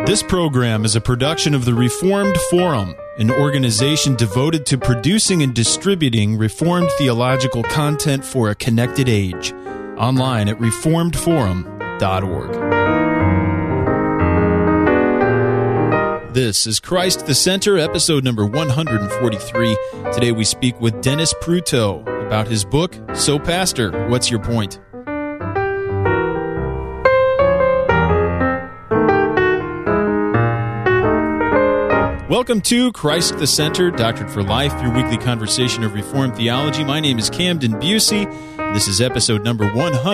This program is a production of the Reformed Forum, an organization devoted to producing and distributing Reformed theological content for a connected age. Online at reformedforum.org. This is Christ the Center, episode number 143. Today we speak with Dennis Pruto about his book, So Pastor, What's Your Point? Welcome to Christ the Center, Doctrine for Life, your weekly conversation of Reformed theology. My name is Camden Busey. This is episode number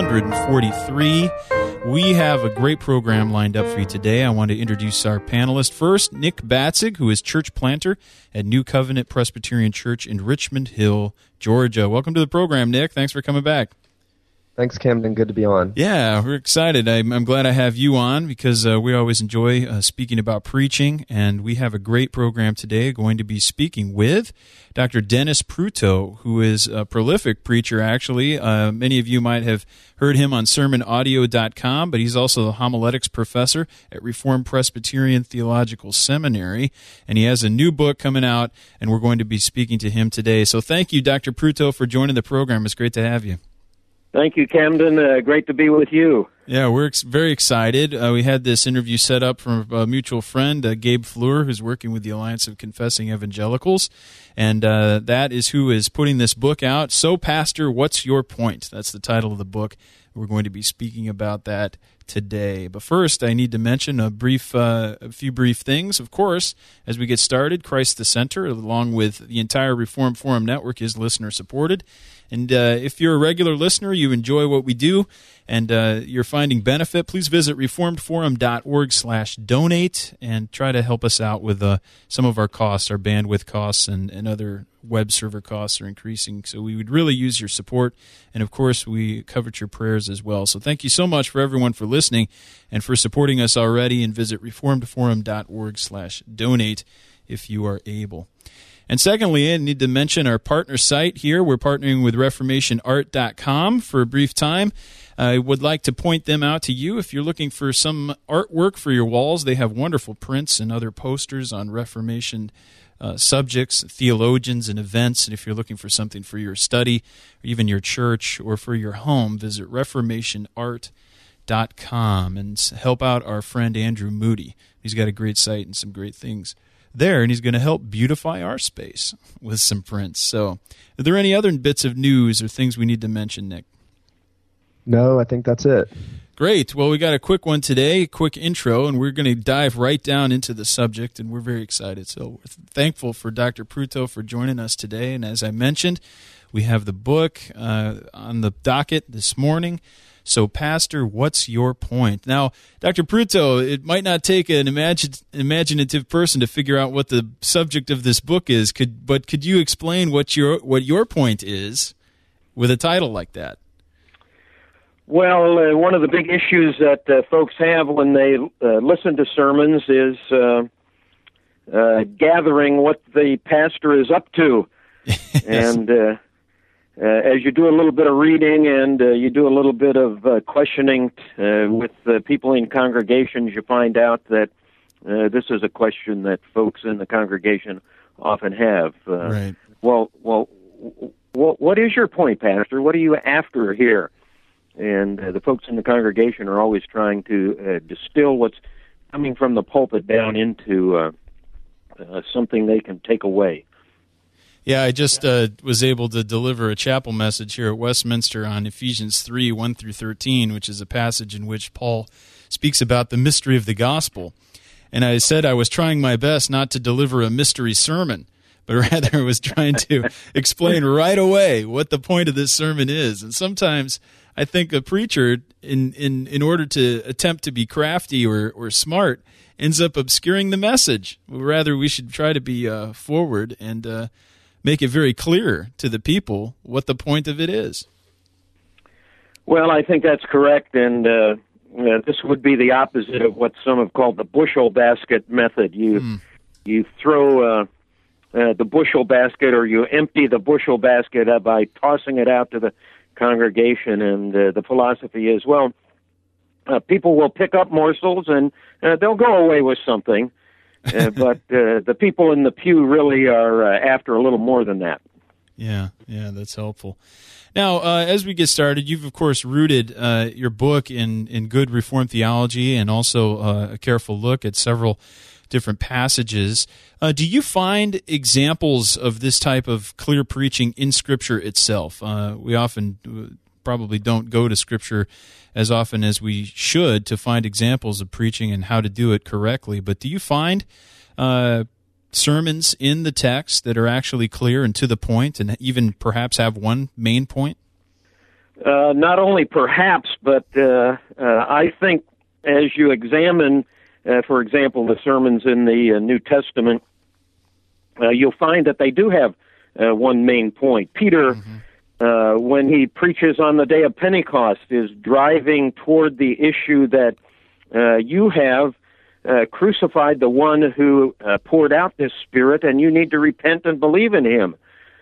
143. We have a great program lined up for you today. I want to introduce our panelists. First, Nick Batzig, who is church planter at New Covenant Presbyterian Church in Richmond Hill, Georgia. Welcome to the program, Nick. Thanks for coming back. Thanks, Camden. Good to be on. Yeah, we're excited. I'm glad I have you on because we always enjoy speaking about preaching, and we have a great program today going to be speaking with Dr. Dennis Pruto, who is a prolific preacher, actually. Many of you might have heard him on sermonaudio.com, but he's also the homiletics professor at Reformed Presbyterian Theological Seminary, and he has a new book coming out, and we're going to be speaking to him today. So thank you, Dr. Pruto, for joining the program. It's great to have you. Thank you, Camden. Great to be with you. Yeah, we're very excited. We had this interview set up from a mutual friend, Gabe Fleur, who's working with the Alliance of Confessing Evangelicals, and that is who is putting this book out. So, Pastor, What's Your Point? That's the title of the book. We're going to be speaking about that today. But first, I need to mention a few brief things. Of course, as we get started, Christ the Center, along with the entire Reformed Forum Network, is listener-supported. And if you're a regular listener, you enjoy what we do, and you're finding benefit, please visit reformedforum.org/donate and try to help us out with some of our costs. Our bandwidth costs and other web server costs are increasing, so we would really use your support. And, of course, we covet your prayers as well. So thank you so much for everyone for listening and for supporting us already, and visit reformedforum.org/donate if you are able. And secondly, I need to mention our partner site here. We're partnering with ReformationArt.com for a brief time. I would like to point them out to you. If you're looking for some artwork for your walls, they have wonderful prints and other posters on Reformation subjects, theologians, and events. And if you're looking for something for your study, or even your church, or for your home, visit ReformationArt.com and help out our friend Andrew Moody. He's got a great site and some great things there, and he's going to help beautify our space with some prints. So, are there any other bits of news or things we need to mention, Nick? No, I think that's it. Great. Well, we got a quick one today, a quick intro, and we're going to dive right down into the subject, and we're very excited. So, we're thankful for Dr. Pruto for joining us today, and as I mentioned, we have the book on the docket this morning. So, Pastor, what's your point? Now, Dr. Pruto, it might not take an imaginative person to figure out what the subject of this book is, but could you explain what your point is with a title like that? Well, one of the big issues that folks have when they listen to sermons is gathering what the pastor is up to. Yes. And as you do a little bit of reading and you do a little bit of questioning with people in congregations, you find out that this is a question that folks in the congregation often have. Right. Well, what is your point, Pastor? What are you after here? And the folks in the congregation are always trying to distill what's coming from the pulpit down into something they can take away. Yeah, I just was able to deliver a chapel message here at Westminster on Ephesians 3, 1 through 13, which is a passage in which Paul speaks about the mystery of the gospel. And I said I was trying my best not to deliver a mystery sermon, but rather I was trying to explain right away what the point of this sermon is. And sometimes I think a preacher, in order to attempt to be crafty or smart, ends up obscuring the message. Rather, we should try to be forward and make it very clear to the people what the point of it is. Well, I think that's correct, and this would be the opposite of what some have called the bushel basket method. You throw the bushel basket, or you empty the bushel basket by tossing it out to the congregation, and the philosophy is, well, people will pick up morsels and they'll go away with something, but the people in the pew really are after a little more than that. Yeah, that's helpful. Now, as we get started, you've, of course, rooted your book in good Reformed theology and also a careful look at several different passages. Do you find examples of this type of clear preaching in Scripture itself? We often probably don't go to Scripture as often as we should to find examples of preaching and how to do it correctly, but do you find sermons in the text that are actually clear and to the point and even perhaps have one main point? Not only perhaps, but I think as you examine, for example, the sermons in the New Testament, you'll find that they do have one main point. Peter, when he preaches on the day of Pentecost, is driving toward the issue that you have crucified the one who poured out this Spirit, and you need to repent and believe in him.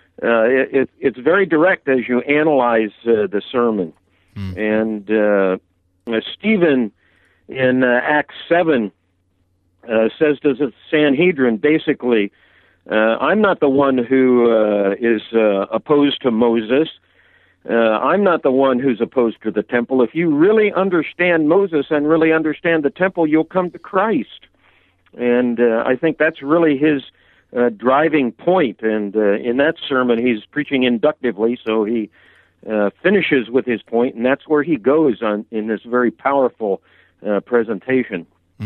It's very direct as you analyze the sermon. And Stephen in Acts 7 says to the Sanhedrin, basically, I'm not the one who is opposed to Moses. I'm not the one who's opposed to the temple. If you really understand Moses and really understand the temple, you'll come to Christ. And I think that's really his driving point. And in that sermon, he's preaching inductively, so he finishes with his point, and that's where he goes in this very powerful presentation.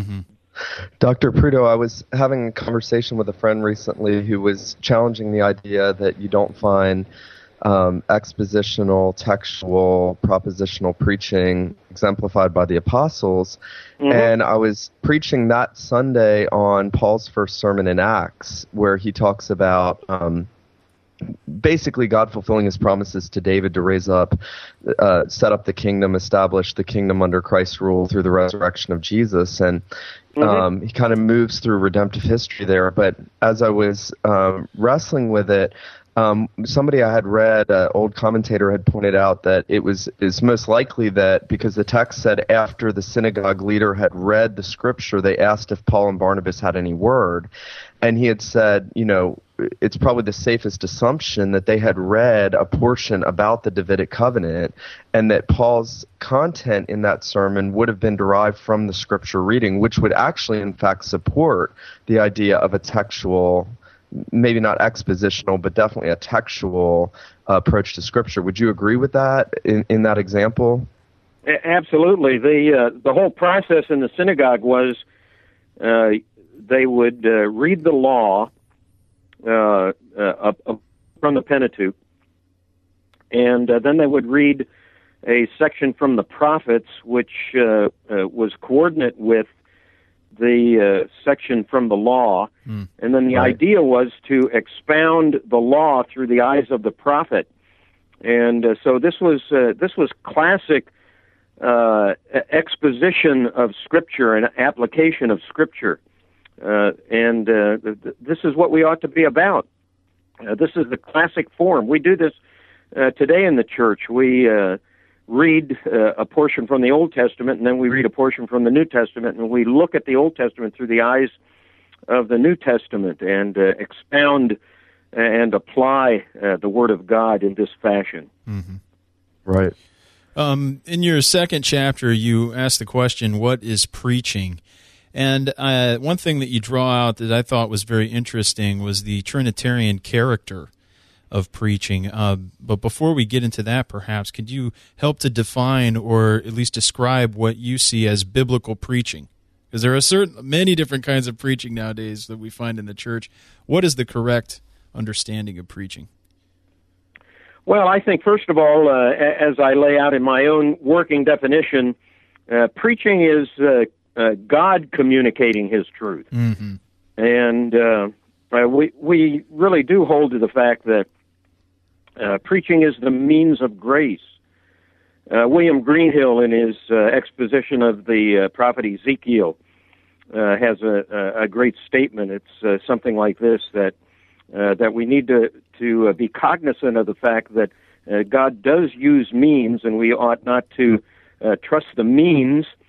Dr. Prudo, I was having a conversation with a friend recently who was challenging the idea that you don't find expositional, textual, propositional preaching exemplified by the apostles. And I was preaching that Sunday on Paul's first sermon in Acts, where he talks about basically God fulfilling his promises to David to raise up, set up the kingdom, establish the kingdom under Christ's rule through the resurrection of Jesus. And he kind of moves through redemptive history there. But as I was wrestling with it, somebody I had read, an old commentator had pointed out that it's most likely that because the text said after the synagogue leader had read the scripture, they asked if Paul and Barnabas had any word. And he had said, it's probably the safest assumption that they had read a portion about the Davidic covenant and that Paul's content in that sermon would have been derived from the scripture reading, which would actually, in fact, support the idea of a textual, maybe not expositional, but definitely a textual approach to Scripture. Would you agree with that in that example? Absolutely. The whole process in the synagogue was they would read the law from the Pentateuch, and then they would read a section from the prophets, which was coordinate with the section from the law, and then the idea was to expound the law through the eyes of the prophet. And so this was classic exposition of Scripture and application of Scripture, and this is what we ought to be about. This is the classic form. We do this today in the church. We read a portion from the Old Testament, and then we read a portion from the New Testament, and we look at the Old Testament through the eyes of the New Testament and expound and apply the Word of God in this fashion. Right. In your second chapter, you asked the question, what is preaching? And one thing that you draw out that I thought was very interesting was the Trinitarian character of preaching. But before we get into that, perhaps, could you help to define or at least describe what you see as biblical preaching? Because there are many different kinds of preaching nowadays that we find in the church. What is the correct understanding of preaching? Well, I think, first of all, as I lay out in my own working definition, preaching is God communicating His truth. And we really do hold to the fact that preaching is the means of grace. William Greenhill, in his exposition of the prophet Ezekiel, has a great statement. It's something like this, that we need to be cognizant of the fact that God does use means, and we ought not to trust the means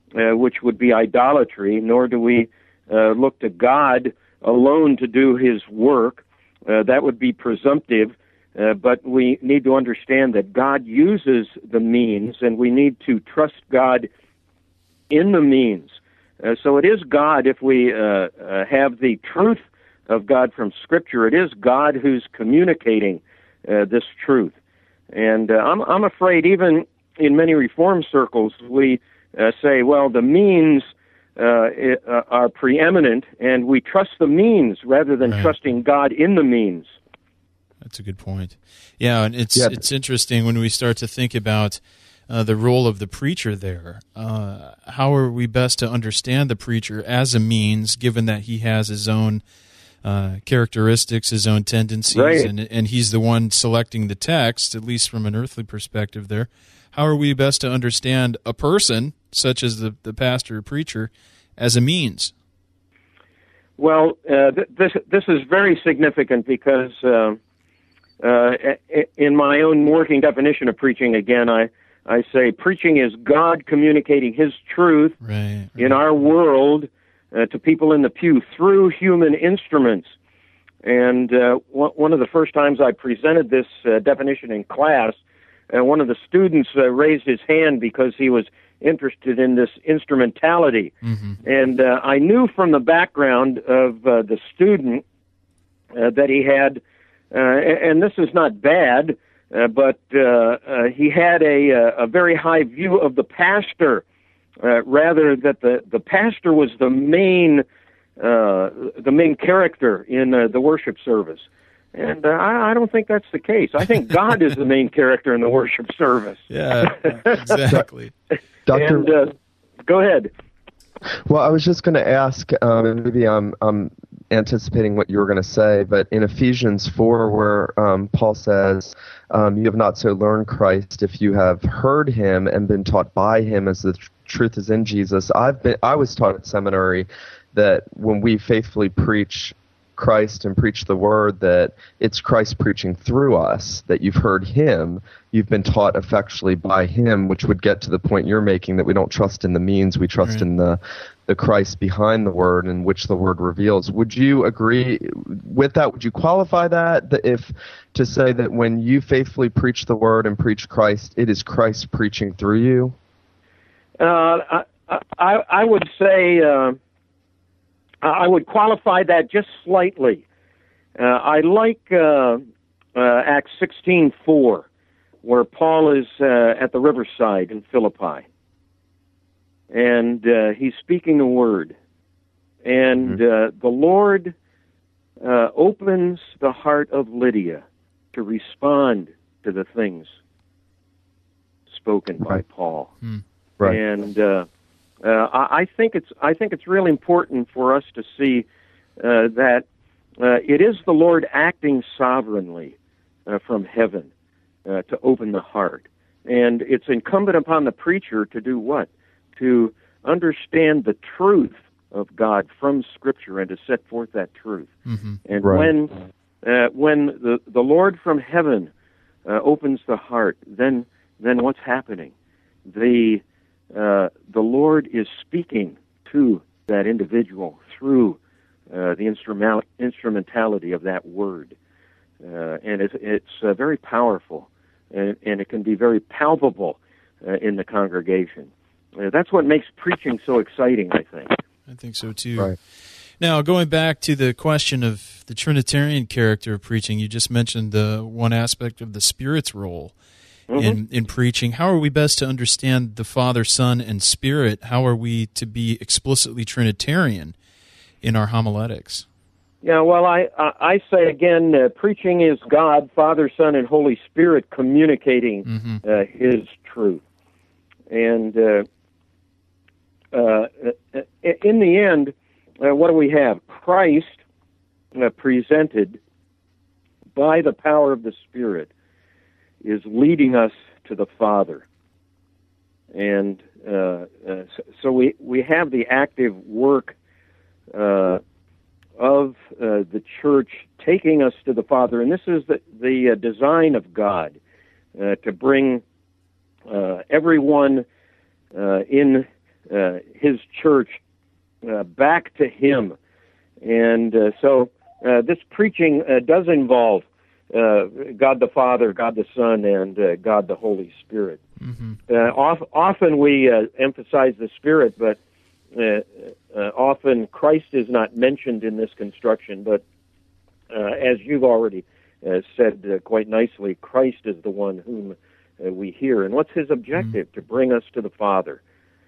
which would be idolatry, nor do we look to God alone to do his work. That would be presumptive, but we need to understand that God uses the means, and we need to trust God in the means. So it is God, if we have the truth of God from Scripture, it is God who's communicating this truth. And I'm afraid even in many Reform circles we say, well, the means are preeminent, and we trust the means rather than trusting God in the means. That's a good point. Yeah, and it's interesting when we start to think about the role of the preacher there. How are we best to understand the preacher as a means, given that he has his own characteristics, his own tendencies, and he's the one selecting the text, at least from an earthly perspective there. How are we best to understand a person, such as the pastor or preacher, as a means? Well, this is very significant because in my own working definition of preaching, again, I say preaching is God communicating his truth in our world to people in the pew through human instruments. And one of the first times I presented this definition in class, one of the students raised his hand because he was interested in this instrumentality. Mm-hmm. And I knew from the background of the student that he had, and this is not bad, but he had a very high view of the pastor, rather that the pastor was the main character in the worship service. And I don't think that's the case. I think God is the main character in the worship service. Yeah, exactly. Doctor, and, go ahead. Well, I was just going to ask, and maybe I'm anticipating what you were going to say, but in Ephesians 4, where Paul says, you have not so learned Christ if you have heard him and been taught by him as the truth is in Jesus. I was taught at seminary that when we faithfully preach Christ and preach the word, that it's Christ preaching through us, that you've heard him, you've been taught effectually by him, which would get to the point you're making, that we don't trust in the means, we trust in the Christ behind the word, in which the word reveals. Would you agree with that? Would you qualify that if to say that when you faithfully preach the word and preach Christ, it is Christ preaching through you? I would say I would qualify that just slightly. I like Acts 16:4, where Paul is at the riverside in Philippi, and he's speaking the word, and the Lord opens the heart of Lydia to respond to the things spoken by Paul. Right. And I think it's really important for us to see that it is the Lord acting sovereignly from heaven to open the heart, and it's incumbent upon the preacher to do what? To understand the truth of God from Scripture and to set forth that truth. Mm-hmm. And when the Lord from heaven opens the heart, then what's happening? The Lord is speaking to that individual through the instrumentality of that word, and it's very powerful, and it can be very palpable in the congregation. That's what makes preaching so exciting, I think. I think so too. Right. Now, going back to the question of the Trinitarian character of preaching, you just mentioned the one aspect of the Spirit's role in preaching. How are we best to understand the Father, Son, and Spirit? How are we to be explicitly Trinitarian in our homiletics? Yeah, well, I say again, preaching is God, Father, Son, and Holy Spirit communicating His truth. And in the end, what do we have? Christ presented by the power of the Spirit is leading us to the Father. And so we have the active work of the church taking us to the Father. And this is the design of God, to bring everyone in His church back to Him. And so this preaching does involve God the Father, God the Son, and God the Holy Spirit. Mm-hmm. Often we emphasize the Spirit, but often Christ is not mentioned in this construction. But as you've already said quite nicely, Christ is the one whom we hear. And what's His objective? Mm-hmm. To bring us to the Father.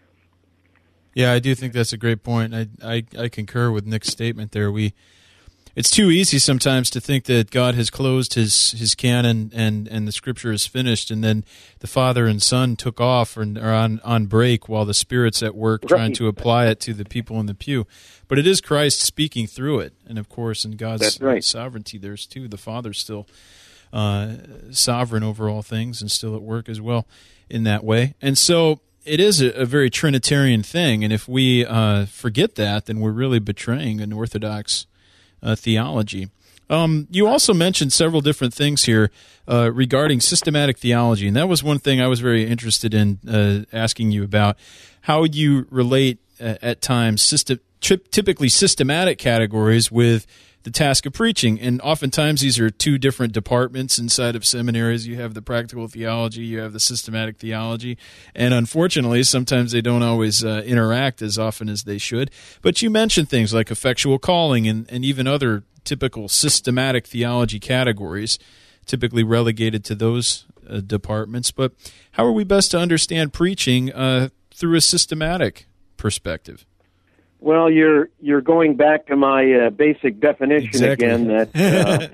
Yeah, I do think that's a great point. I concur with Nick's statement there. It's too easy sometimes to think that God has closed his canon and the Scripture is finished, and then the Father and Son took off or are on break while the Spirit's at work trying to apply it to the people in the pew. But it is Christ speaking through it, and of course, in God's sovereignty, there's too the Father's still sovereign over all things and still at work as well in that way, and so. It is a very Trinitarian thing, and if we forget that, then we're really betraying an Orthodox theology. You also mentioned several different things here regarding systematic theology, and that was one thing I was very interested in asking you about, how you relate at times typically systematic categories with the task of preaching. And oftentimes these are two different departments inside of seminaries. You have the practical theology, you have the systematic theology, and unfortunately sometimes they don't always interact as often as they should. But you mentioned things like effectual calling and even other typical systematic theology categories, typically relegated to those departments. But how are we best to understand preaching through a systematic perspective? Well, you're going back to my basic definition again, that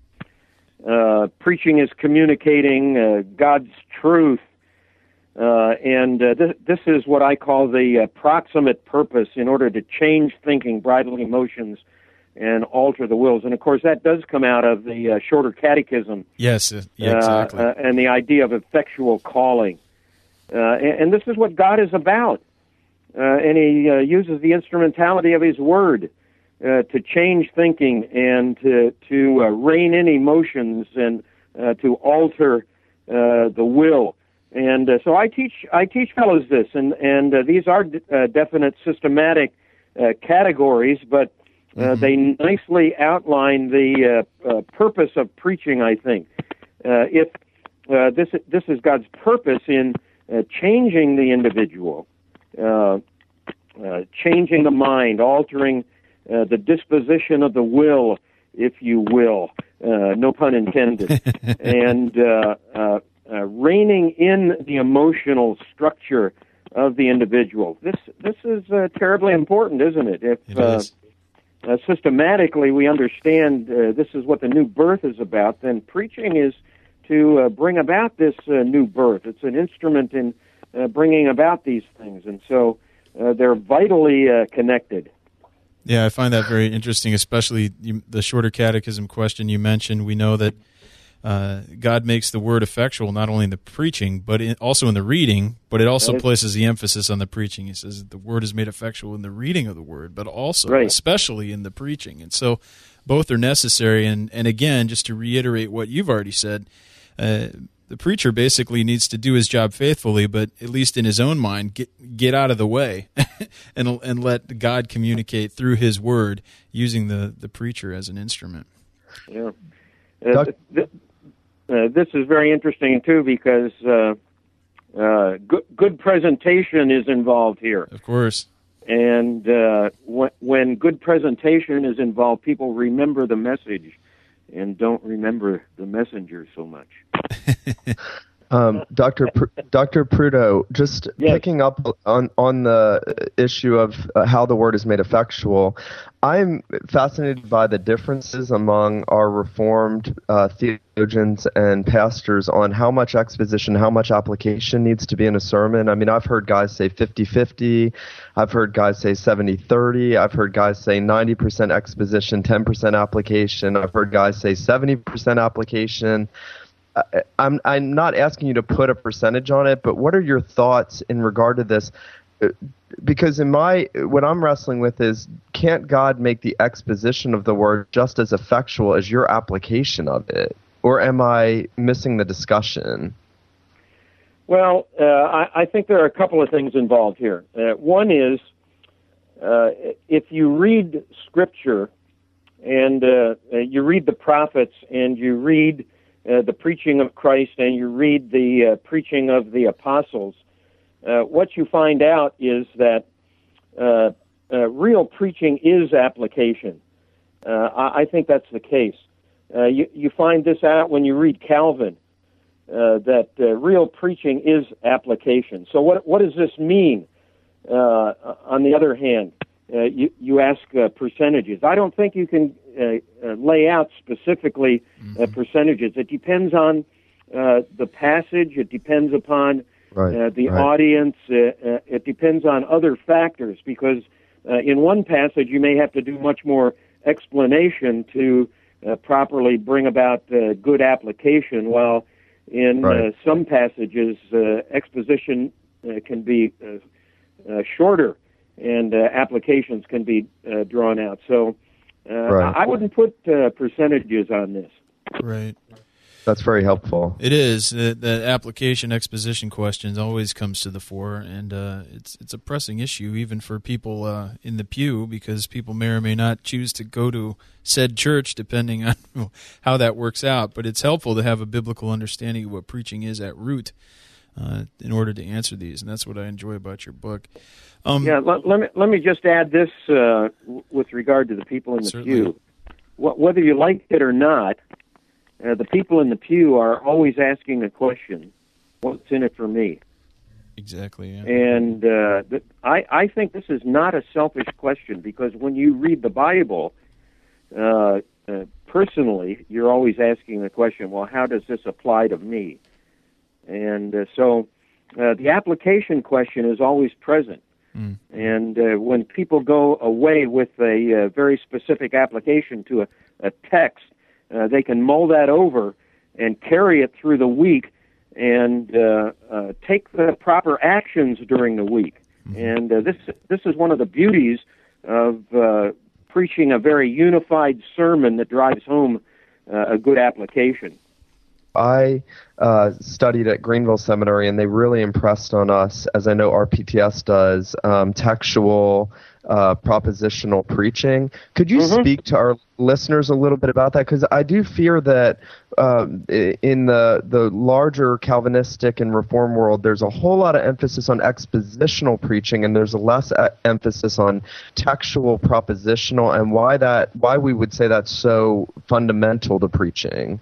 preaching is communicating God's truth, and this is what I call the proximate purpose in order to change thinking, bridle emotions, and alter the wills. And, of course, that does come out of the Shorter Catechism. Yes, exactly. And the idea of effectual calling. And this is what God is about. And He uses the instrumentality of His Word to change thinking and to rein in emotions and to alter the will. And so I teach fellows this, and these are definite systematic categories, but they nicely outline the purpose of preaching, I think. If this is God's purpose in changing the individual, changing the mind, altering the disposition of the will, if you will, no pun intended, and reining in the emotional structure of the individual. This is terribly important, isn't it? If systematically we understand this is what the new birth is about, then preaching is to bring about this new birth. It's an instrument in bringing about these things, and so they're vitally connected. Yeah, I find that very interesting, especially the Shorter Catechism question you mentioned. We know that God makes the word effectual not only in the preaching, but also in the reading, but it also places the emphasis on the preaching. He says that the word is made effectual in the reading of the word, but also, especially in the preaching. And so both are necessary. And again, just to reiterate what you've already said, the preacher basically needs to do his job faithfully, but at least in his own mind, get out of the way and let God communicate through His Word, using the preacher as an instrument. Yeah, this is very interesting too, because good presentation is involved here. Of course. And when good presentation is involved, people remember the message and don't remember the messenger so much. Dr. Prudo, just picking up on the issue of how the word is made effectual, I'm fascinated by the differences among our Reformed theologians and pastors on how much exposition, how much application needs to be in a sermon. I mean, I've heard guys say 50-50. I've heard guys say 70-30. I've heard guys say 90% exposition, 10% application. I've heard guys say 70% application. I'm not asking you to put a percentage on it, but what are your thoughts in regard to this? Because what I'm wrestling with is, can't God make the exposition of the word just as effectual as your application of it? Or am I missing the discussion? Well, I think there are a couple of things involved here. One is, if you read Scripture and you read the prophets and you read the preaching of Christ and you read the preaching of the apostles, what you find out is that real preaching is application. I think that's the case. You find this out when you read Calvin, that real preaching is application. So what does this mean? On the other hand, you ask percentages. I don't think you can lay out specifically percentages. It depends on the passage. It depends upon the audience. It depends on other factors, because in one passage you may have to do much more explanation to properly bring about good application, while in some passages exposition can be shorter and applications can be drawn out. So I wouldn't put percentages on this. Right. That's very helpful. It is. The application exposition question always comes to the fore, and it's a pressing issue even for people in the pew, because people may or may not choose to go to said church depending on how that works out. But it's helpful to have a biblical understanding of what preaching is at root in order to answer these, and that's what I enjoy about your book. Let me just add this with regard to the people in the pew. Whether you like it or not, the people in the pew are always asking a question: what's in it for me? Exactly. Yeah. And I think this is not a selfish question, because when you read the Bible, personally, you're always asking the question, well, how does this apply to me? And so the application question is always present. And when people go away with a very specific application to a text, they can mull that over and carry it through the week and take the proper actions during the week. And this is one of the beauties of preaching a very unified sermon that drives home a good application. I studied at Greenville Seminary, and they really impressed on us, as I know RPTS does, textual, propositional preaching. Could you speak to our listeners a little bit about that? Because I do fear that in the larger Calvinistic and Reform world, there's a whole lot of emphasis on expositional preaching, and there's a less emphasis on textual, propositional, and why we would say that's so fundamental to preaching.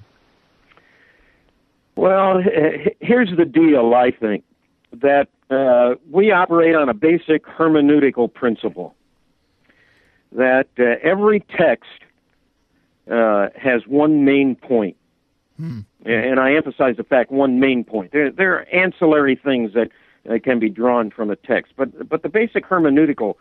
Well, here's the deal, I think, that we operate on a basic hermeneutical principle, that every text has one main point. And I emphasize the fact, one main point. There are ancillary things that can be drawn from a text, but the basic hermeneutical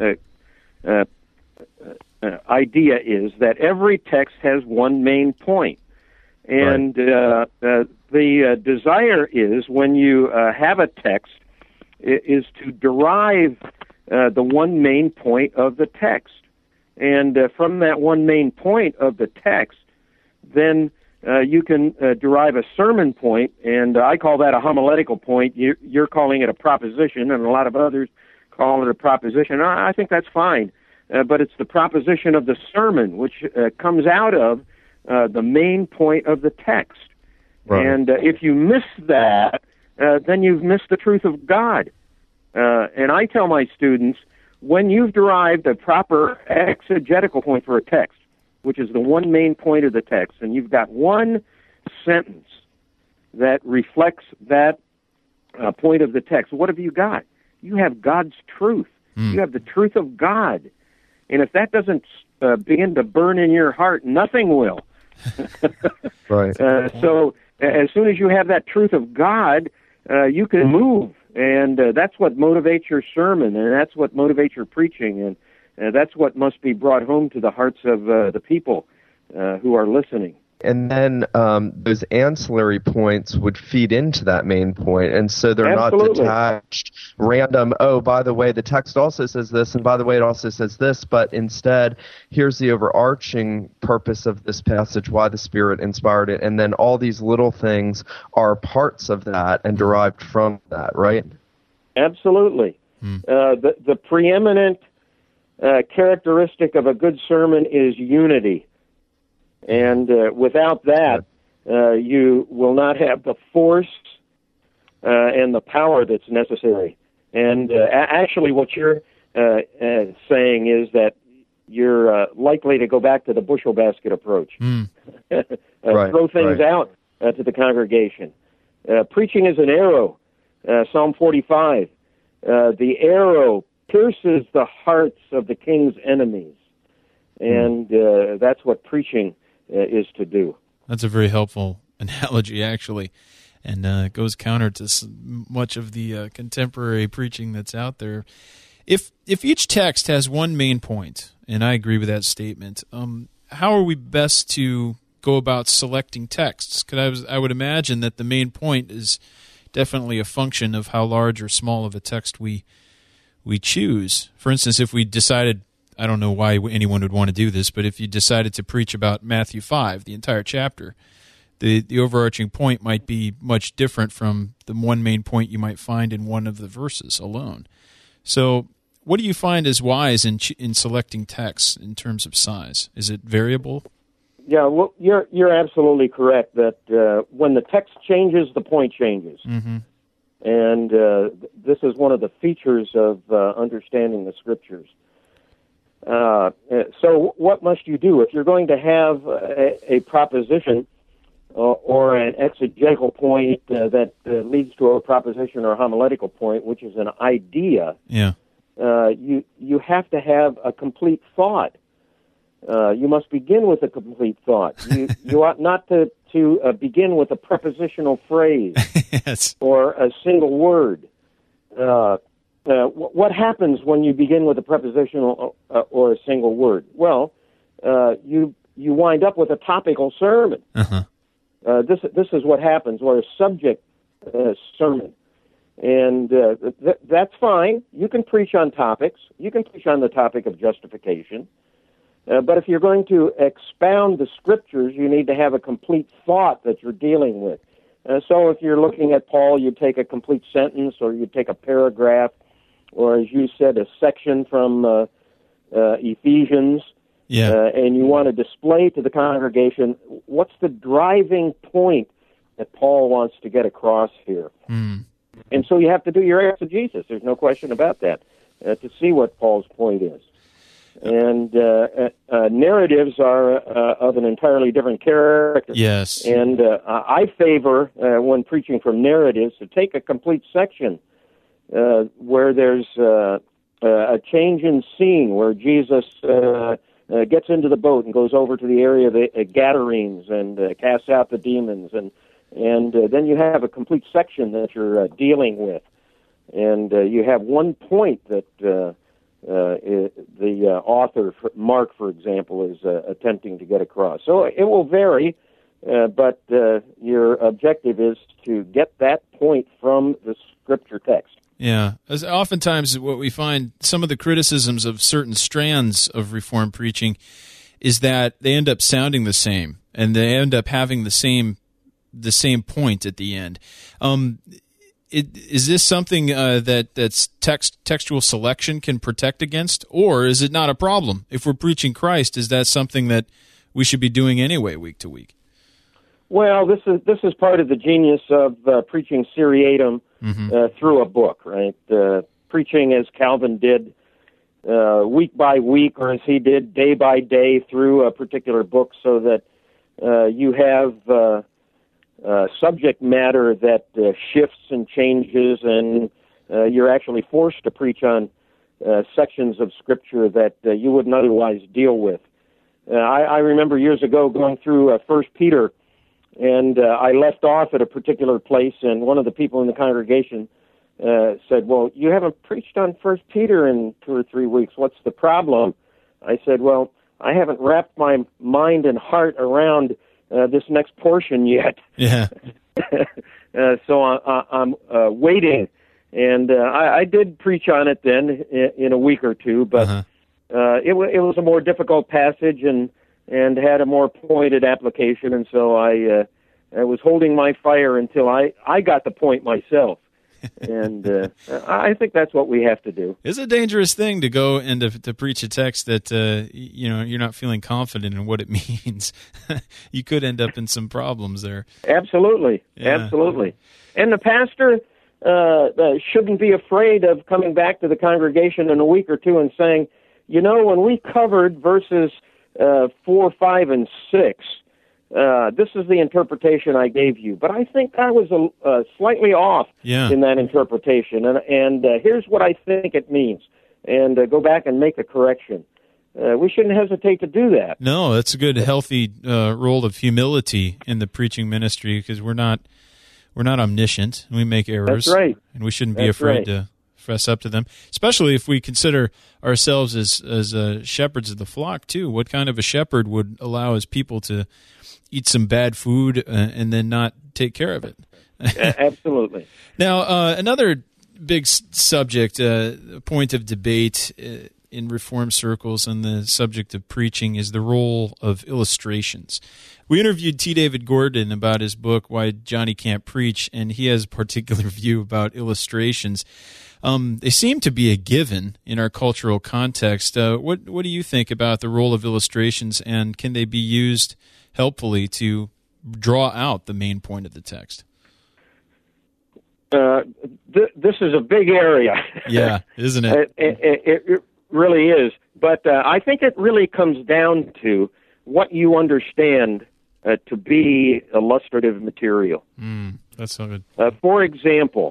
idea is that every text has one main point. And the desire is, when you have a text, is to derive the one main point of the text. And from that one main point of the text, then you can derive a sermon point, and I call that a homiletical point. You're calling it a proposition, and a lot of others call it a proposition. I think that's fine, but it's the proposition of the sermon, which comes out of the main point of the text. And if you miss that, then you've missed the truth of God. And I tell my students, when you've derived a proper exegetical point for a text, which is the one main point of the text, and you've got one sentence that reflects that point of the text, what have you got? You have God's truth. You have the truth of God. And if that doesn't begin to burn in your heart, nothing will. So as soon as you have that truth of God, you can move, and that's what motivates your sermon, and that's what motivates your preaching, and that's what must be brought home to the hearts of the people who are listening. And then those ancillary points would feed into that main point, and so they're Absolutely. not detached, random, oh, by the way, the text also says this, and by the way, it also says this, but instead, here's the overarching purpose of this passage, why the Spirit inspired it, and then all these little things are parts of that and derived from that, right? Absolutely. The preeminent characteristic of a good sermon is unity. And without that, you will not have the force and the power that's necessary. And actually, what you're saying is that you're likely to go back to the bushel basket approach. Throw things out to the congregation. Preaching is an arrow. Psalm 45. The arrow pierces the hearts of the king's enemies. And that's what preaching is to do. That's a very helpful analogy, actually, and goes counter to much of the contemporary preaching that's out there. If each text has one main point, and I agree with that statement, how are we best to go about selecting texts? Because I would imagine that the main point is definitely a function of how large or small of a text we choose. For instance, if we decided, I don't know why anyone would want to do this, but if you decided to preach about Matthew 5, the entire chapter, the overarching point might be much different from the one main point you might find in one of the verses alone. So what do you find is wise in selecting texts in terms of size? Is it variable? Yeah, well, you're absolutely correct that when the text changes, the point changes. Mm-hmm. And this is one of the features of understanding the Scriptures. So what must you do? If you're going to have a proposition or an exegetical point that leads to a proposition or a homiletical point, which is an idea, you have to have a complete thought. You must begin with a complete thought. You ought not to begin with a prepositional phrase yes. or a single word. What happens when you begin with a prepositional or a single word? Well, you wind up with a topical sermon. Uh-huh. This is what happens, or a subject sermon. And that's fine. You can preach on topics. You can preach on the topic of justification. But if you're going to expound the Scriptures, you need to have a complete thought that you're dealing with. So if you're looking at Paul, you take a complete sentence, or you take a paragraph, or as you said, a section from Ephesians, and you want to display to the congregation what's the driving point that Paul wants to get across here. And so you have to do your exegesis. There's no question about that, to see what Paul's point is. And narratives are of an entirely different character. Yes. And I favor, when preaching from narratives, to take a complete section where there's a change in scene, where Jesus gets into the boat and goes over to the area of the Gadarenes and casts out the demons, and then you have a complete section that you're dealing with, and you have one point that the author, Mark, for example, is attempting to get across. So it will vary, but your objective is to get that point from the Scripture text. Yeah. As oftentimes what we find, some of the criticisms of certain strands of Reformed preaching is that they end up sounding the same, and they end up having the same point at the end. Is this something that's textual selection can protect against, or is it not a problem? If we're preaching Christ, is that something that we should be doing anyway, week to week? Well, this is part of the genius of preaching seriatim through a book, right? Preaching as Calvin did week by week, or as he did day by day through a particular book, so that you have subject matter that shifts and changes, and you're actually forced to preach on sections of Scripture that you wouldn't otherwise deal with. I remember years ago going through 1 Peter, and I left off at a particular place, and one of the people in the congregation said, "Well, you haven't preached on 1 Peter in 2 or 3 weeks. What's the problem?" I said, "Well, I haven't wrapped my mind and heart around this next portion yet. Yeah. So I'm waiting. And I did preach on it then in a week or two, but it was a more difficult passage and had a more pointed application, and so I was holding my fire until I got the point myself. And I think that's what we have to do. It's a dangerous thing to go and to preach a text that you're not feeling confident in what it means. You could end up in some problems there. Absolutely, absolutely. And the pastor shouldn't be afraid of coming back to the congregation in a week or two and saying, when we covered verses 4, 5, and 6, this is the interpretation I gave you. But I think I was slightly off in that interpretation, and here's what I think it means, and go back and make a correction. We shouldn't hesitate to do that. No, that's a good, healthy role of humility in the preaching ministry, because we're not omniscient. We make errors. That's right. And we shouldn't be afraid to fess up to them, especially if we consider ourselves as shepherds of the flock, too. What kind of a shepherd would allow his people to eat some bad food and then not take care of it? Absolutely. Now, another big subject, point of debate in Reformed circles on the subject of preaching is the role of illustrations. We interviewed T. David Gordon about his book, Why Johnny Can't Preach, and he has a particular view about illustrations. They seem to be a given in our cultural context. What do you think about the role of illustrations, and can they be used helpfully to draw out the main point of the text? This is a big area. Yeah, isn't it? It really is. But I think it really comes down to what you understand to be illustrative material. That's so good. For example,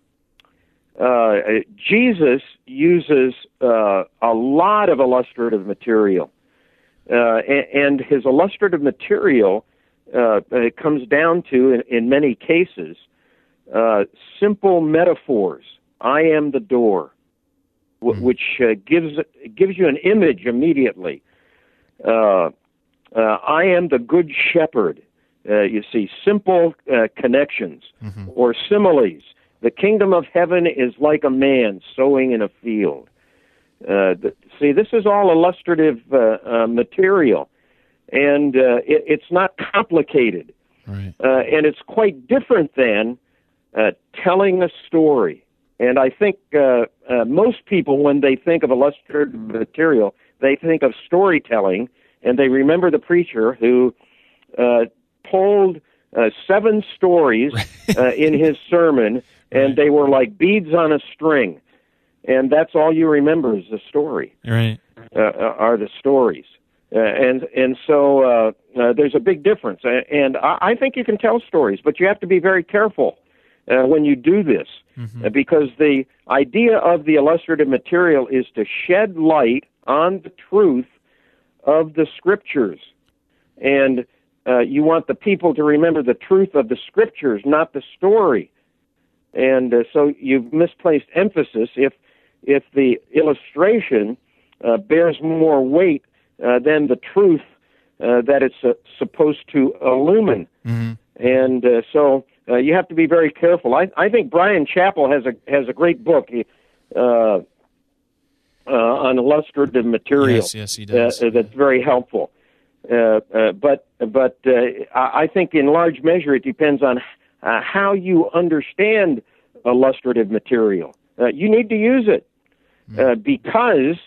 Jesus uses a lot of illustrative material. And his illustrative material it comes down to, in many cases, simple metaphors. I am the door, which gives you an image immediately. I am the good shepherd. You see, simple connections or similes. The kingdom of heaven is like a man sowing in a field. See, this is all illustrative material, and it's not complicated. Right. And it's quite different than telling a story. And I think most people, when they think of illustrative material, they think of storytelling, and they remember the preacher who told 7 stories in his sermon, and they were like beads on a string. And that's all you remember is the story. Right. Are the stories. And so there's a big difference. And I think you can tell stories, but you have to be very careful when you do this, because the idea of the illustrative material is to shed light on the truth of the Scriptures. And you want the people to remember the truth of the Scriptures, not the story. And so you've misplaced emphasis if the illustration bears more weight than the truth that it's supposed to illumine. And so you have to be very careful. I think Bryan Chapell has a great book on illustrative material. Yes, he does. That's very helpful. But I think in large measure it depends on how you understand illustrative material. You need to use it because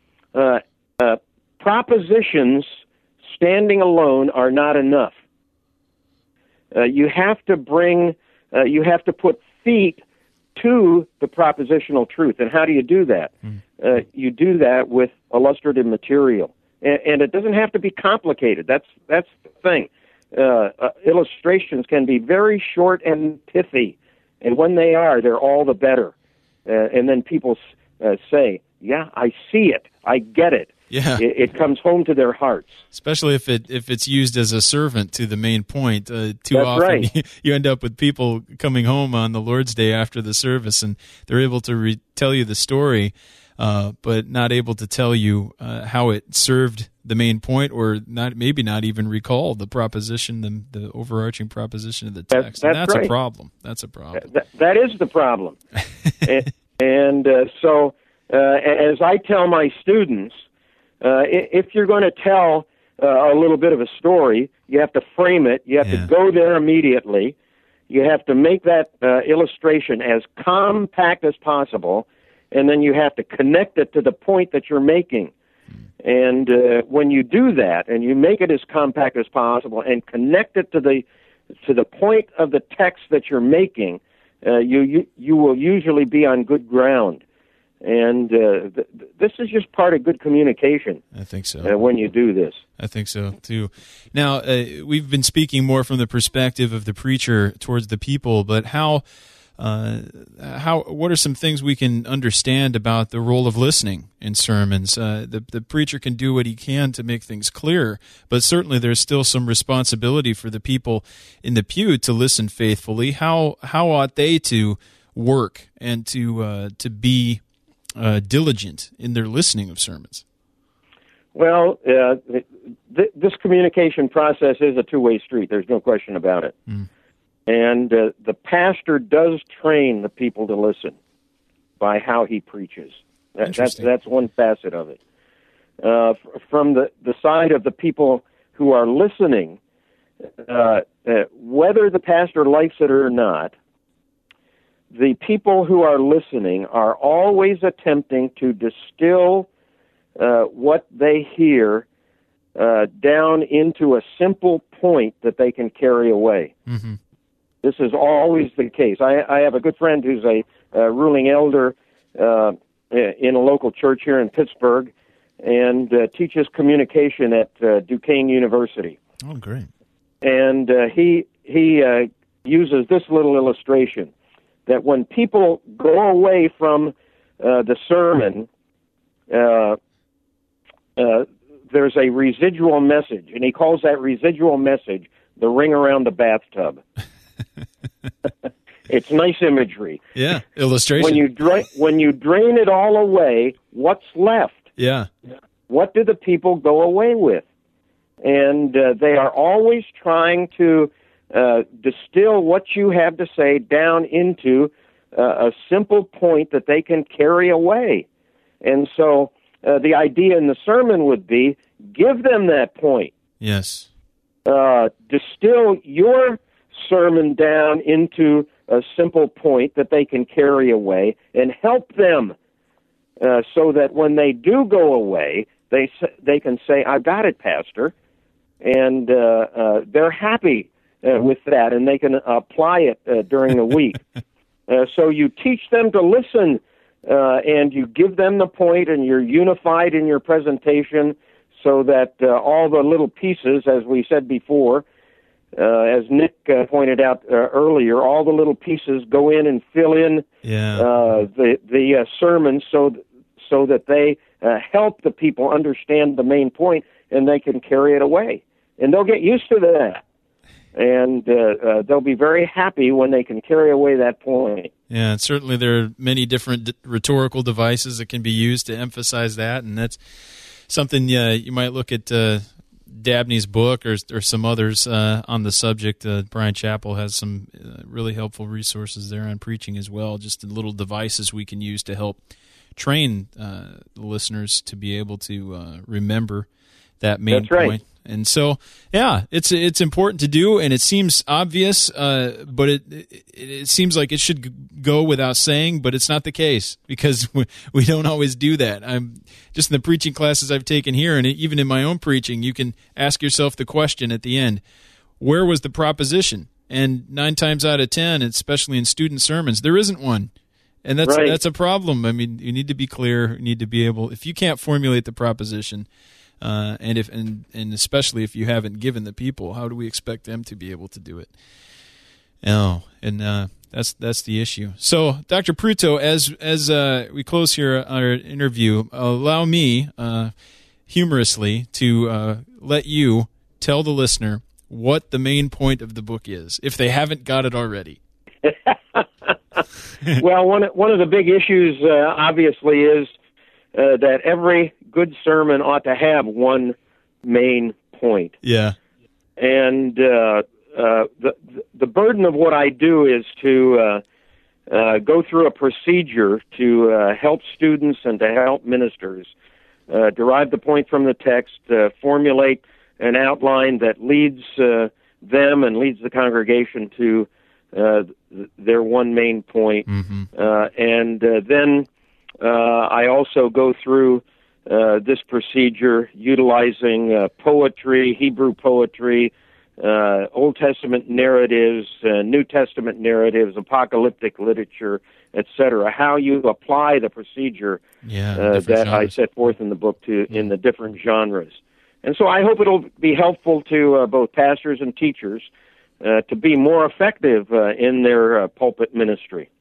propositions standing alone are not enough. You have to put feet to the propositional truth. And how do you do that? You do that with illustrative material. And it doesn't have to be complicated. That's the thing. Illustrations can be very short and pithy. And when they are, they're all the better. And then people say, yeah, I see it. I get it. Yeah. It comes home to their hearts. Especially if it's used as a servant to the main point. Too That's often right. you end up with people coming home on the Lord's Day after the service, and they're able to tell you the story, but not able to tell you how it served the main point, or maybe not even recall the proposition, the overarching proposition of the text. That's right. A problem. That's a problem. That is the problem. So, as I tell my students, if you're going to tell a little bit of a story, you have to frame it. You have to go there immediately. You have to make that illustration as compact as possible, and then you have to connect it to the point that you're making. And when you do that, and you make it as compact as possible, and connect it to the point of the text that you're making, you will usually be on good ground. And this is just part of good communication. I think so. When you do this. I think so, too. Now, we've been speaking more from the perspective of the preacher towards the people, but what are some things we can understand about the role of listening in sermons? The preacher can do what he can to make things clear, but certainly there's still some responsibility for the people in the pew to listen faithfully. How ought they to work and to be diligent in their listening of sermons? Well, this communication process is a two-way street. There's no question about it. And the pastor does train the people to listen by how he preaches. That's one facet of it. From the side of the people who are listening, whether the pastor likes it or not, the people who are listening are always attempting to distill what they hear down into a simple point that they can carry away. Mm-hmm. This is always the case. I have a good friend who's a ruling elder in a local church here in Pittsburgh and teaches communication at Duquesne University. Oh, great. And he uses this little illustration, that when people go away from the sermon, there's a residual message, and he calls that residual message the ring around the bathtub. It's nice imagery. Yeah, illustration. When you drain it all away, what's left? Yeah. What do the people go away with? And they are always trying to distill what you have to say down into a simple point that they can carry away. And so the idea in the sermon would be, give them that point. Yes. Distill your sermon down into a simple point that they can carry away, and help them so that when they do go away, they can say, "I got it, Pastor," and they're happy with that, and they can apply it during the week. So you teach them to listen, and you give them the point, and you're unified in your presentation so that all the little pieces, as we said before, as Nick pointed out earlier, all the little pieces go in and fill in the sermon so that they help the people understand the main point, and they can carry it away. And they'll get used to that. And they'll be very happy when they can carry away that point. Yeah, and certainly there are many different rhetorical devices that can be used to emphasize that, and that's something you might look at Dabney's book or some others on the subject. Bryan Chapell has some really helpful resources there on preaching as well, just the little devices we can use to help train the listeners to be able to remember that main point. Right. And so, yeah, it's important to do, and it seems obvious, but it seems like it should go without saying, but it's not the case, because we don't always do that. I'm just in the preaching classes I've taken here, and even in my own preaching, you can ask yourself the question at the end, where was the proposition? And 9 times out of 10, especially in student sermons, there isn't one. And that's a problem. I mean, you need to be clear, you need to be able, if you can't formulate the proposition, and especially if you haven't given the people, how do we expect them to be able to do it? That's the issue. So, Dr. Pruto, as we close here our interview, allow me humorously to let you tell the listener what the main point of the book is, if they haven't got it already. Well, one of the big issues, obviously, is that every good sermon ought to have one main point. Yeah. And the burden of what I do is to go through a procedure to help students and to help ministers derive the point from the text, formulate an outline that leads them and leads the congregation to their one main point. Mm-hmm. And then I also go through this procedure utilizing poetry, Hebrew poetry, Old Testament narratives, New Testament narratives, apocalyptic literature, etc. How you apply the procedure that genres I set forth in the book in the different genres. And so I hope it'll be helpful to both pastors and teachers to be more effective in their pulpit ministry.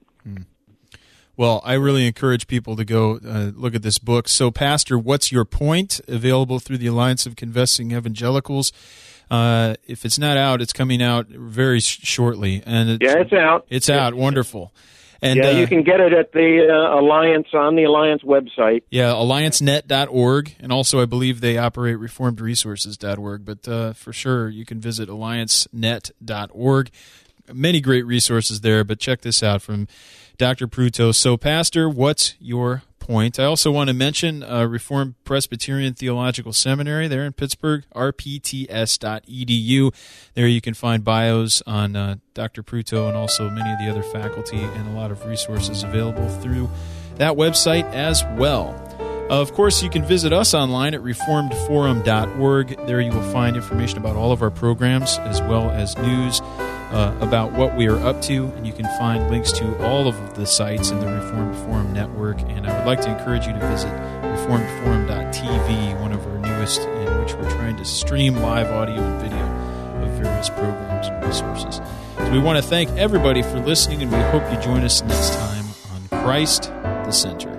Well, I really encourage people to go look at this book. So, Pastor, What's Your Point? Available through the Alliance of Confessing Evangelicals. If it's not out, it's coming out very shortly. And it's out. It's out. Wonderful. And you can get it at the Alliance, on the Alliance website. Yeah, alliancenet.org, and also I believe they operate reformedresources.org, but for sure you can visit alliancenet.org. Many great resources there, but check this out from Dr. Pruto. So, Pastor, what's your point? I also want to mention Reformed Presbyterian Theological Seminary there in Pittsburgh, rpts.edu. There you can find bios on Dr. Pruto and also many of the other faculty, and a lot of resources available through that website as well. Of course, you can visit us online at reformedforum.org. There you will find information about all of our programs as well as news about what we are up to, and you can find links to all of the sites in the Reformed Forum network. And I would like to encourage you to visit reformedforum.tv, one of our newest, in which we're trying to stream live audio and video of various programs and resources. So we want to thank everybody for listening, and we hope you join us next time on Christ the Center.